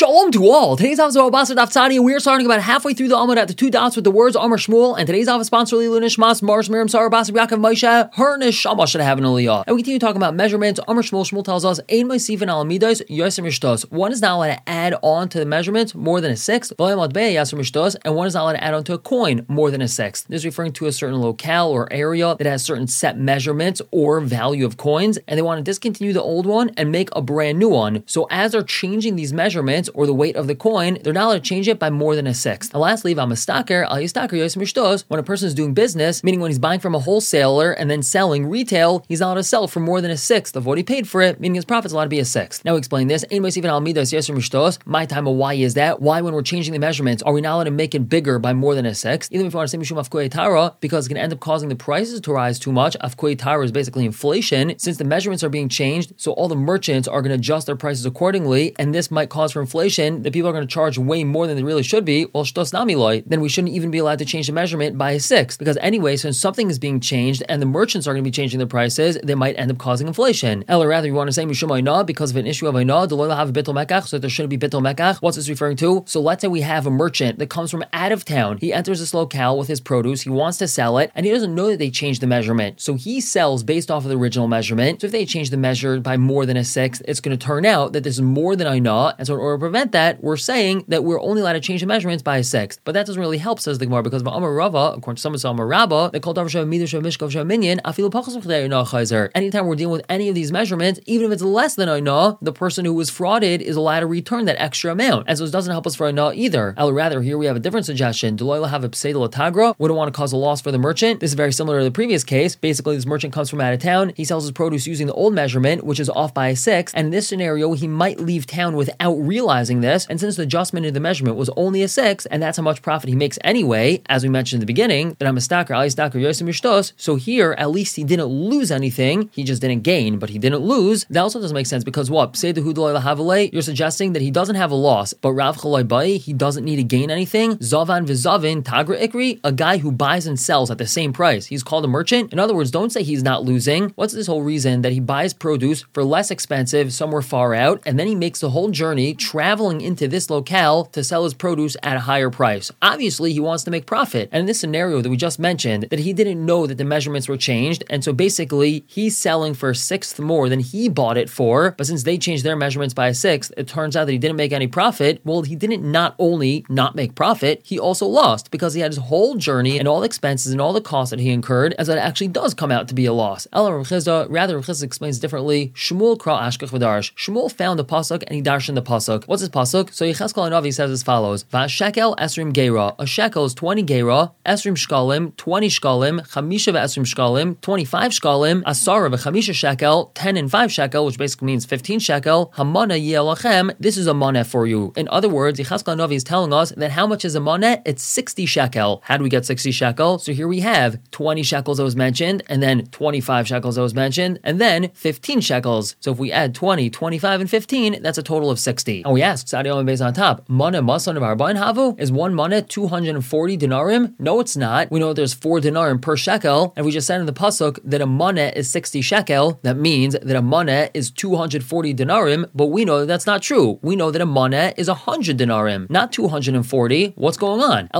Shalom to all. Today's Avos of Basar Daf Tzadi, and we are starting about halfway through the Amud at the two dots with the words Amar Shmuel. And today's Avos sponsor Lilu Nishmas Mars Miriam Sarah Basar Yaakov Moshe. Her neshama should have an aliyah. And we continue talking about measurements. Amar Shmuel. Shmuel tells us Ein Mosifin Al Midos Yosem Mishtos. One is not allowed to add on to the measurements more than a sixth. And one is not allowed to add on to a coin more than a sixth. This is referring to a certain locale or area that has certain set measurements or value of coins, and they want to discontinue the old one and make a brand new one. So as they're changing these measurements or the weight of the coin, they're not allowed to change it by more than a sixth. And lastly, when a person is doing business, meaning when he's buying from a wholesaler and then selling retail, he's not allowed to sell for more than a sixth of what he paid for it, meaning his profit's allowed to be a sixth. Now we explain this. My time of why is that? Why when we're changing the measurements, are we not allowed to make it bigger by more than a sixth? Even if you want to say Mishum Afkoi Tara, because it can end up causing the prices to rise too much. Afkoi Tara is basically inflation, since the measurements are being changed, so all the merchants are going to adjust their prices accordingly, and this might cause for inflation. The people are going to charge way more than they really should be. Well, shtos namiloi, then we shouldn't even be allowed to change the measurement by a sixth, because anyway, since something is being changed and the merchants are going to be changing their prices, they might end up causing inflation. Or rather, you want to say Mishum Aina, because of an issue of Aina, the have a bittul mekach, so there shouldn't be bittul mekach. What's this referring to? So let's say we have a merchant that comes from out of town. He enters this locale with his produce, he wants to sell it, and he doesn't know that they changed the measurement. So he sells based off of the original measurement. So if they change the measure by more than a sixth, it's going to turn out that this is more than Aina. And so in order to prevent that, we're saying that we're only allowed to change the measurements by a sixth. But that doesn't really help, says the Gemara, because Amar Rava, according to someone Amar Rabba, they called anytime we're dealing with any of these measurements, even if it's less than Aina, the person who was frauded is allowed to return that extra amount. And so it doesn't help us for Aina either. Rather, here we have a different suggestion. Have a pseidel tagra. We don't want to cause a loss for the merchant. This is very similar to the previous case. Basically, this merchant comes from out of town. He sells his produce using the old measurement, which is off by a sixth. And in this scenario, he might leave town without realizing this. And since the adjustment in the measurement was only a sixth, and that's how much profit he makes anyway, as we mentioned in the beginning, then I'm a stacker, Ali stacker, Yosem Yishtos. So here, at least he didn't lose anything. He just didn't gain, but he didn't lose. That also doesn't make sense because what? You're suggesting that he doesn't have a loss, but Rav Chalai Bai, he doesn't need to gain anything. Zavan v'zavin tagra ikri, a guy who buys and sells at the same price. He's called a merchant. In other words, don't say he's not losing. What's this whole reason that he buys produce for less expensive somewhere far out, and then he makes the whole journey traveling into this locale to sell his produce at a higher price? Obviously, he wants to make profit. And in this scenario that we just mentioned, that he didn't know that the measurements were changed, and so basically he's selling for a sixth more than he bought it for, but since they changed their measurements by a sixth, it turns out that he didn't make any profit. Well, he didn't not only not make profit, he also lost, because he had his whole journey and all the expenses and all the costs that he incurred, as that actually does come out to be a loss. Rather, Rav Chizda explains differently. Shmuel kra ashkach v'darish. Shmuel found the pasuk and he darshan the pasuk. What's his pasuk? So Yechezkel Hanavi says as follows: V'ashekel esrim geira. A shekel is 20 geira. Esrim shkalim, 20 shkalim. Chamisha v'esrim shkalim, 25 shkalim. Asara v'chamisha shekel, 10 and 5 shekel, which basically means 15 shekel. Hamana yelachem. This is a maneh for you. In other words, Yechezkel Hanavi is telling us that how much is a maneh? It's 60 shekel. How do we get 60 shekel? So here we have 20 shekels that was mentioned, and then 25 shekels that was mentioned, and then 15 shekels. So if we add 20, 25, and 15, that's a total of 60. And we ask, Sadi Omen Beis on top, maneh masan of arba'in havu? Is one maneh 240 denarim? No, it's not. We know there's 4 denarim per shekel, and we just said in the pasuk that a maneh is 60 shekel. That means that a maneh is 240 denarim, but we know that that's not true. We know that a maneh is 100 denarim, not 240. What's going on?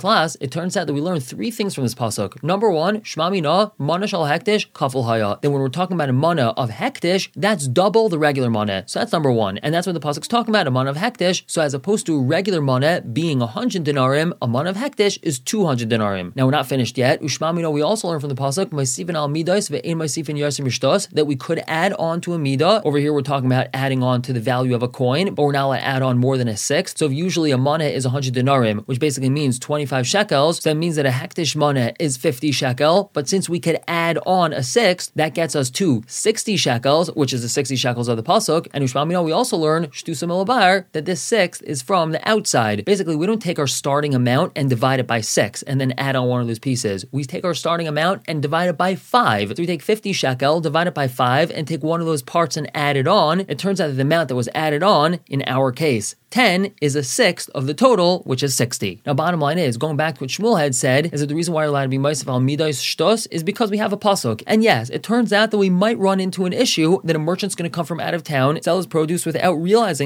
It turns out that we learned 3 things from this pasuk. Number 1, Shema Mina, maneh shal hektish, kafel haya. Then when we're talking about a maneh of hektish, that's double the regular maneh. So that's number 1. And that's what the pasuk's talking about, a maneh of hektish. So as opposed to a regular maneh being 100 denarim, a maneh of hektish is 200 denarim. Now we're not finished yet. Ushma Mina, we also learned from the pasuk, Ma'asifin al midas ve'ein ma'asifin yosem yishtos, that we could add on to a midah. Over here we're talking about adding on to the value of a coin, but we're not allowed to add on more than a sixth. So if usually a maneh is 100 denarim, which basically means 25 shekels, so that means that a hektish maneh is 50 shekel, but since we could add on a sixth, that gets us to 60 shekels, which is the 60 shekels of the pasuk. And Ushma, we also learn shtusa milabar, that this sixth is from the outside. Basically, we don't take our starting amount and divide it by 6 and then add on one of those pieces. We take our starting amount and divide it by 5. So we take 50 shekel, divide it by 5, and take one of those parts and add it on. It turns out that the amount that was added on, in our case, 10 is a sixth of the total, which is 60. Now, bottom line is, going back to what Shmuel had said, is that the reason why we're allowed to be Mosif al Midas Shtos is because we have a pasuk. And yes, it turns out that we might run into an issue that a merchant's going to come from out of town, sell his produce without realizing that the measurements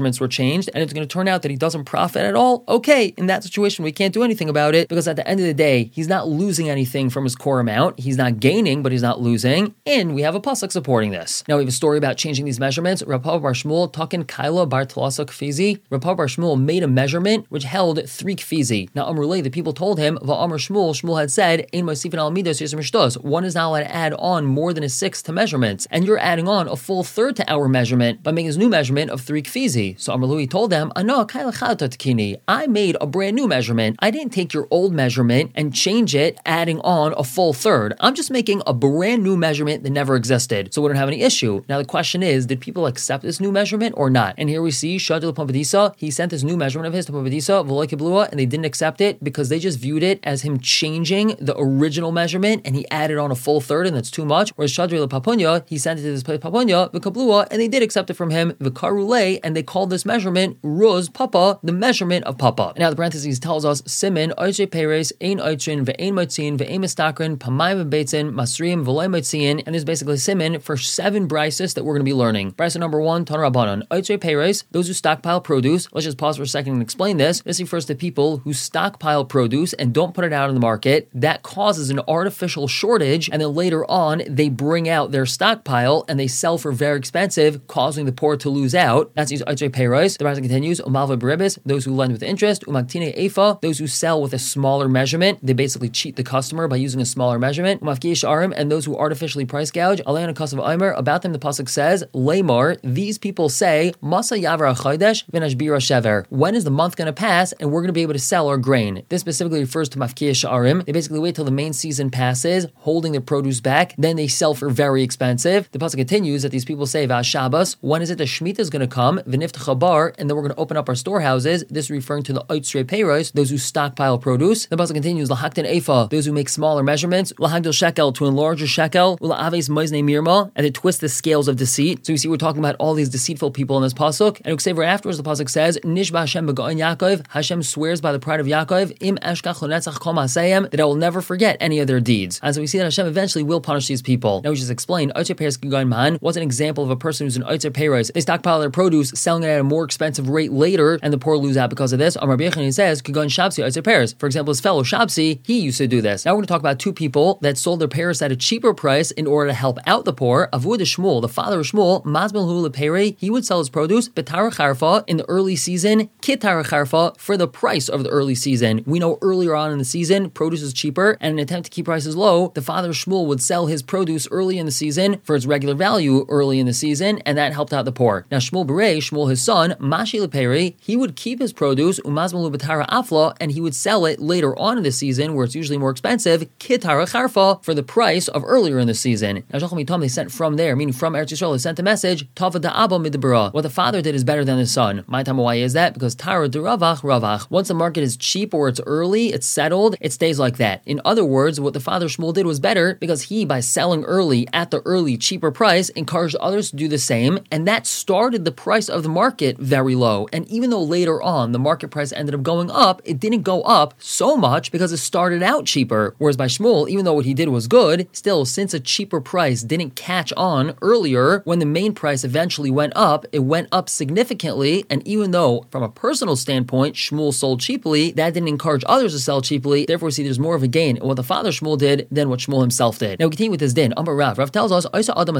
measurements were changed, and it's going to turn out that he doesn't profit at all, okay, in that situation, we can't do anything about it, because at the end of the day, he's not losing anything from his core amount. He's not gaining, but he's not losing, and we have a pasuk supporting this. Now, we have a story about changing these measurements. Rav Papa bar Shmuel, Takin Kaila bar Talasa Kfizi. Rav Papa bar Shmuel made a measurement which held 3 kfizi. Now, Amrulay, the people told him, Va'amr Shmuel had said, Ein Mosifin al Midos Yisem Shtos. One is not allowed to add on more than a 1/6 to measurements, and you're adding on a full 1/3 to our measurement by making this new measurement of 3 kfizi. So Amrulay told them, Ano Kaila Chalta Tkini. I made a brand new measurement. I didn't take your old measurement and change it, adding on a full 1/3. I'm just making a brand new measurement that never existed, so we don't have any issue. Now the question is, did people accept this new measurement or not? And here we see Shadil Pampadisa, he sent this new measurement of his to Pampadisa, V'loikeblua, and they didn't accept it because they just viewed it as him changing the original measurement, and he added on a full 1/3, and that's too much. Whereas Shadil Papunya, he sent it to this Papunya, V'kablua, and they did accept it from him, V'karule, and they called this measurement Ruz Papa, the measurement of Papa. And now the parentheses tells us, Simin, Oiche Peres, Ein Oichin, Ve'ein Motzin, Ve'ein Mistakrin, Pamayim Beitzin, Masriim, V'loy Motzin, and this is basically Simin for 7 brises that we're going to be learning. Brisa number 1, Tanur Rabbanan, Oiche Peres, those who stockpile produce. Let's just pause for a second and explain this. This refers to people who stockpile produce and don't put it out in the market. That causes an artificial shortage, and then later on, they bring out their stockpile and they sell for very expensive, causing the poor to lose out. That's these Oiche Peres. The Brisa continues, Umalva Beribis, those who lend with interest, Umaktine Eifa, those who sell with a smaller measurement. They basically cheat the customer by using a smaller measurement. Umafki Sha'arim, and those who artificially price gouge. Alein Kasav Aimer, about them the pasuk says, Lamar, these people say, Masa Yavra Chaydesh, Vinashbira Shever. When is the month going to pass and we're going to be able to sell our grain? This specifically refers to Mafki Sha'arim. They basically wait till the main season passes, holding their produce back, then they sell for very expensive. The pasuk continues that these people say, V'as Shabbos, when is it the Shemitah is going to come? V'nift Chabar, and then we're going to open up our storehouses. This is referring to the Oitzrei Peiros, those who stockpile produce. The pasuk continues, Lahaktin Eifa, those who make smaller measurements, Lahagdil Shekel, to enlarge a shekel, Ula'aves Moizne Mirma, and they twist the scales of deceit. So you see, we're talking about all these deceitful people in this pasuk. And Uksev right afterwards, the pasuk says, Nishba Hashem Begoin Yaakov, Hashem swears by the pride of Yaakov, Im Eshkach Lonetzach Kol Ma'aseyem, that I will never forget any of their deeds. And so we see that Hashem eventually will punish these people. Now we just explained, Oitzer Peres Kigoin Man was an example of a person who's an Oitzer Peres. They stockpile their produce, selling it at a more expensive rate later, and the poor lose out because of this. Amar B'Yechon says, Kigoin Shabsi Oitzer Peres. For example, his fellow Shabsi, he used to do this. Now we're going to talk about 2 people that sold their pears at a cheaper price in order to help out the poor. Avud Shmuel, the father of Shmuel, Mazbel Hu Lepere, he would sell his produce Betara Charfa in the early season, Kitara Charfa for the price of the early season. We know earlier on in the season, produce is cheaper, and in an attempt to keep prices low, the father of Shmuel would sell his produce early in the season for its regular value early in the season, and that helped out the poor. Now Shmuel Berei, Shmuel his son, Mashi Lepere, he would keep his produce Umazbel Hu Betara Afla, and he would sell it later on in the season where it's usually more expensive, Kitara Charfa, for the price of earlier in the season. Now they sent from there, meaning from Eretz Yisrael, they sent a message, Tava Da'aba Midbara. What the father did is better than the son. My time, why is that? Because Tara Duravach Ravach. Once the market is cheap or it's early, it's settled, it stays like that. In other words, what the father Shmuel did was better because he, by selling early at the early cheaper price, encouraged others to do the same, and that started the price of the market very low. And even though later on the market price ended up going up, it didn't go up so much because it started out cheaper. Whereas by Shmuel, even though what he did was good, still, since a cheaper price didn't catch on earlier, when the main price eventually went up, it went up significantly, and even though from a personal standpoint, Shmuel sold cheaply, that didn't encourage others to sell cheaply, therefore we see there's more of a gain in what the father Shmuel did than what Shmuel himself did. Now we continue with this din. Amar Rav. Rav tells us,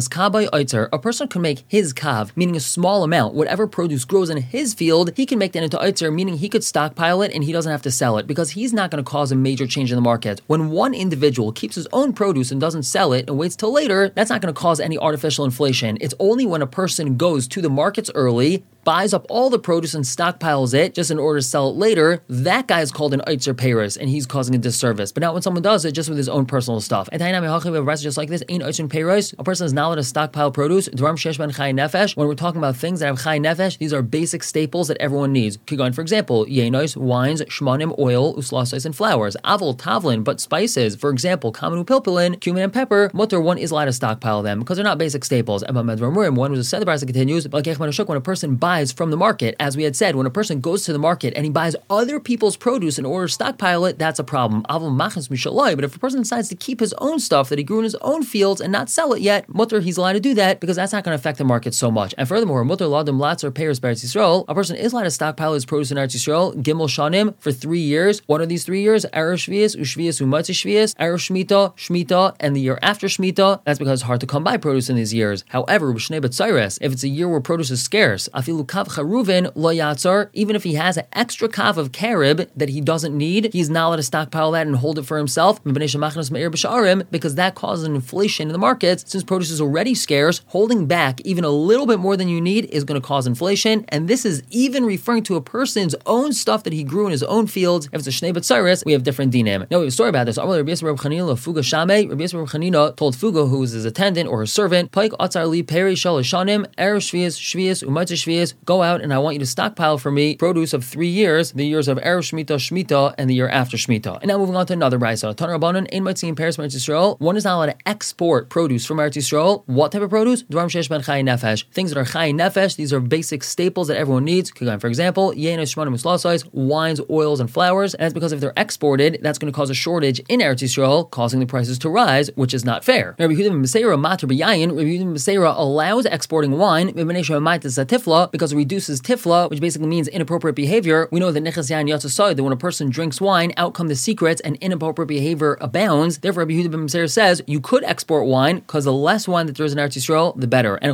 a person can make his kav, meaning a small amount, whatever produce grows in his field, he can make that into oitzer, meaning he could stockpile it and he doesn't have to sell it, because he's not going to cause a major change in the market. When one individual keeps his own produce and doesn't sell it and waits till later, that's not going to cause any artificial inflation. It's only when a person goes to the markets early, buys up all the produce and stockpiles it just in order to sell it later, that guy is called an Oitzer Peres, and he's causing a disservice. But now when someone does it just with his own personal stuff, and we have a rest just like this, Ein Oitzer Peres, a person is not allowed to stockpile produce, Dvarim Shesh Ben Chai Nefesh, when we're talking about things that have Chai Nefesh, these are basic staples that everyone needs. Kigon, for example, Yenos, wines, Shmanim, oil, Uslasais, and flours, Avol, Tavlin, but spices, for example, Kamanu Pilpilin, cumin, and pepper, Mutter, one is allowed to stockpile them, because they're not basic staples. And one was said, the Brisa continues, when a person buys buys from the market. As we had said, when a person goes to the market and he buys other people's produce in order to stockpile it, that's a problem. But if a person decides to keep his own stuff that he grew in his own fields and not sell it yet, mutter, he's allowed to do that because that's not going to affect the market so much. And furthermore, mutter ladam latzer peiros b'Eretz Yisrael, a person is allowed to stockpile his produce in Eretz Yisrael, gimel shanim, for 3 years. What are these 3 years? Erev Shvius, Ushvius, Umatzah Shvius, Erev Shemitah, Shemitah, and the year after Shemitah. That's because it's hard to come by produce in these years. However, B'shnei B'tzayres, if it's a year where produce is scarce, afilu kav charuvin lo yatzar, even if he has an extra kav of carib that he doesn't need, he's not allowed to stockpile that and hold it for himself, because that causes an inflation in the markets. Since produce is already scarce, holding back even a little bit more than you need is going to cause inflation, and this is even referring to a person's own stuff that he grew in his own fields. If it's a Shnei B'Tzayres, we have different dinim. Now we have a story about this. Rabbi Yisrael Chanina told Fuga, who was his attendant or his servant, Paik Atzar Li Peri Shalashanim, Erev Shvius, Umatzah Shvius, go out and I want you to stockpile for me produce of 3 years, the years of Erev Shemitah, and the year after Shemitah. And now moving on to another brayso. Taner Rabbanan, Ein Matzim Peres from Eretz Yisrael. One is not allowed to export produce from Eretz Yisrael. What type of produce? Dvarim Sheish Ben Chai Nefesh. Things that are Chai Nefesh. These are basic staples that everyone needs. For example, Yain Shmanim Muslasais, wines, oils, and flowers. And that's because if they're exported, that's going to cause a shortage in Eretz Yisrael, causing the prices to rise, which is not fair. Rabbi Yehuda ben Beseira Mater B'Yayin. Rabbi Yehuda ben Beseira allows exporting wine because it reduces tifla, which basically means inappropriate behavior. We know that Nechas Yain Yatzasai, that when a person drinks wine, out come the secrets and inappropriate behavior abounds. Therefore, Rabbi Yehuda ben Beseira says you could export wine because the less wine that there is in Eretz Yisrael, the better. And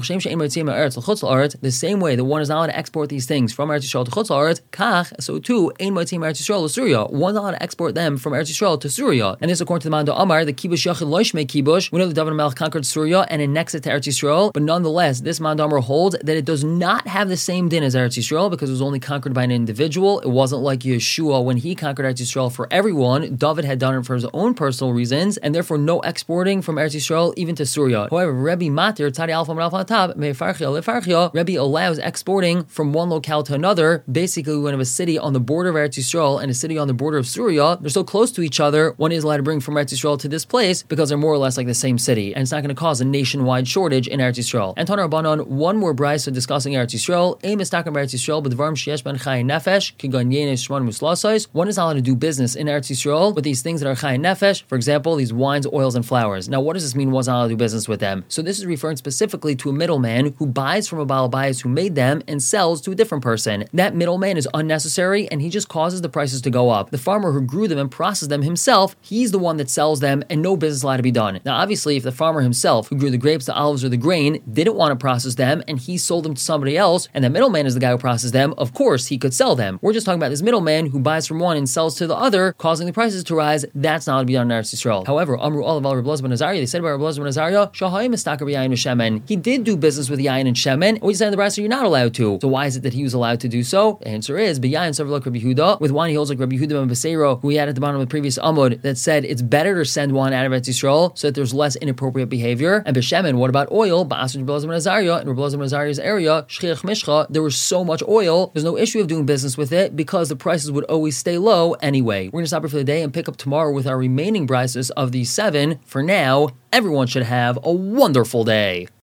the same way that one is not allowed to export these things from Eretz Yisrael to Chutz La'aretz, kach, so too, ein motzim Eretz Yisrael to Syria. One's not allowed to export them from Eretz Yisrael to Syria. And this according to the Mando Amar, the Kibush Yachid Lo Yishmei Kibush. We know that David HaMelech conquered Syria and annexed it to Eretz Yisrael, but nonetheless, this Mando Amar holds that it does not have the same din as Eretz Yisrael because it was only conquered by an individual. It wasn't like Yeshua when he conquered Eretz Yisrael for everyone. David had done it for his own personal reasons, and therefore no exporting from Eretz Yisrael even to Syria. However, Rebbe Matir, Tzadi Alpha and Alpha Tab, Mefarchia Lefarchia, Rebbe allows exporting from one locale to another. Basically, when you have a city on the border of Eretz Yisrael and a city on the border of Syria, they're so close to each other, one is allowed to bring from Eretz Yisrael to this place because they're more or less like the same city, and it's not going to cause a nationwide shortage in Eretz Yisrael. And Taner Rabbanan, one more brayso discussing Eretz Yisrael. Aim is talking about Eretz Yisrael, but Dvarim Sheyesh Ben Chai Nefesh, Kigan Yenes Shman Muslasais. One is allowed to do business in Eretz Yisrael with these things that are Chai Nefesh, for example, these wines, oils, and flowers. Now, what does this mean? One's not allowed to do business with them. So this is referring specifically to a middleman who buys from a Baal Bayis who made them and sells to a different person. That middleman is unnecessary and he just causes the prices to go up. The farmer who grew them and processed them himself, he's the one that sells them and no business allowed to be done. Now, obviously, if the farmer himself who grew the grapes, the olives, or the grain didn't want to process them and he sold them to somebody else and the middleman is the guy who processed them, of course he could sell them. We're just talking about this middleman who buys from one and sells to the other, causing the prices to rise. That's not allowed to be done in Eretz Yisrael. However, Amru Olav al Rabbi Elazar ben Azariah, they said about Rabbi Elazar ben Azariah, Shahayim Mistakar b'Yayin u'Shemen. He did do business with Yayin and Shemen. We said in the Brayso you're not allowed to. So why is it that he was allowed to do so? The answer is b'Yayin serve like Rabbi Yehuda. With wine he holds like Rabbi Yehuda ben Beseira, who he had at the bottom of the previous Amud, that said it's better to send wine out of Eretz Yisrael so that there's less inappropriate behavior. And b'Shemen, what about oil? Ba'asr Rabbi Elazar ben Azariah, in Rabbi Elazar ben Azariah's area, Shchiach Mishcha, there was so much oil, there's no issue of doing business with it because the prices would always stay low anyway. We're going to stop here for the day and pick up tomorrow with our remaining brises of these 7. For now, everyone should have a wonderful day.